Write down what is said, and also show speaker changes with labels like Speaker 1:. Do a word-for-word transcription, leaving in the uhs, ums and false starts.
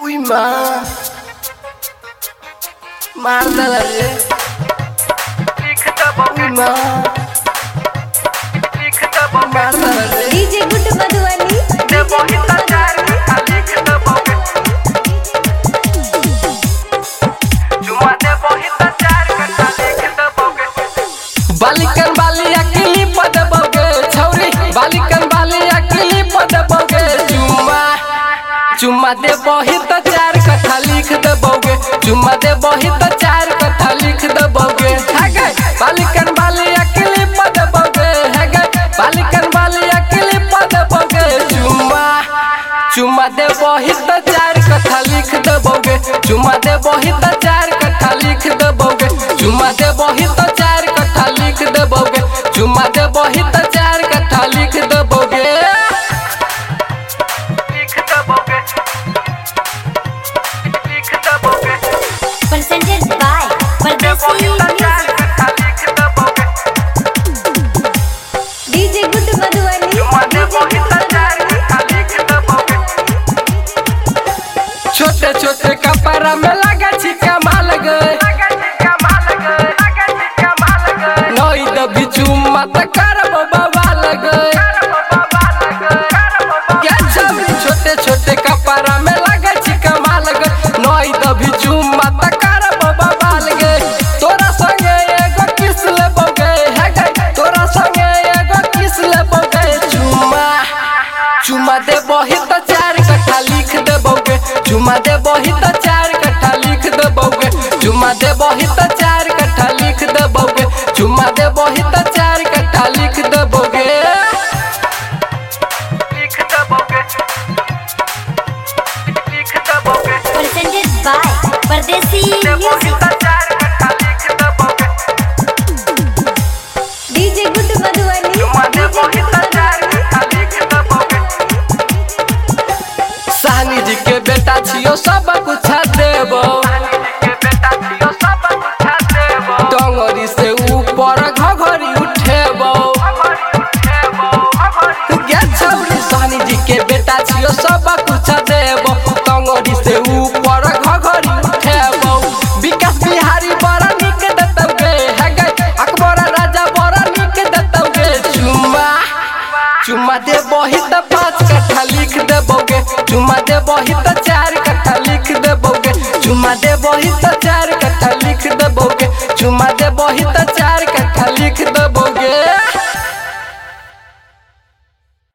Speaker 1: Uy, ma. Mardala re. Uy, ma. Mardala re.
Speaker 2: D J Good Madhubani.
Speaker 1: बालिकन Ballia किली पद बगे छौरी बालिकन बालिया किली पद बगे चुम्मा चुम्मा दे बही त चार कथा लिख दे बगे चुम्मा दे बही त चार कथा लिख दे बगे है गे बालिकन बालिया किली पद बगे है गे बालिकन बालिया किली पद बगे चुम्मा चुम्मा दे बही त चार कथा लिख दे बगे चुम्मा दे बही त चार कथा लिख दे बगे चुम्मा दे बही त चार कथा लिख दे बगे चुम्मा दे बही त चार कथा लिख दे बगे
Speaker 2: Presented by Pardesi Music. D J Good Madhubani.
Speaker 1: छोटे छोटे कपड़ा में लगा छिका माल गए नई दबी चुम्मा त करब बवाल गए छोटे छोटे कपड़ा में लगा छिका माल गए नई दबी चुम्मा त करब बवाल गए तोरा संगे एगो किस ले बगे है गए तोरा संगे एगो किस ले बगे चुम्मा चुम्मा दे बही त चार कथा लिख दे बगे चुम्मा दे बही त चार कथा लिख दे बगे चुम्मा दे बही त चार कथा लिख दे बगे चुम्मा दे बही त चार कथा लिख दे बगे
Speaker 2: Presented by Pardesi Music. D J Good Madhubani.
Speaker 1: सानी जी के बेटा छियो सब कुछ देबो डोंगरी से ऊपर घघरी उठेबो गे छौरी सानी जी के बेटा छियो सब कुछ देबो डोंगरी से ऊपर घघरी उठेबो विकास बिहारी बड़ा निक देतौ गे है गे अकबर राजा बड़ा निक देतौ गे चुम्मा चुम्मा दे बही त पाँच कथा लिख दे बगे चुम्मा दे बही त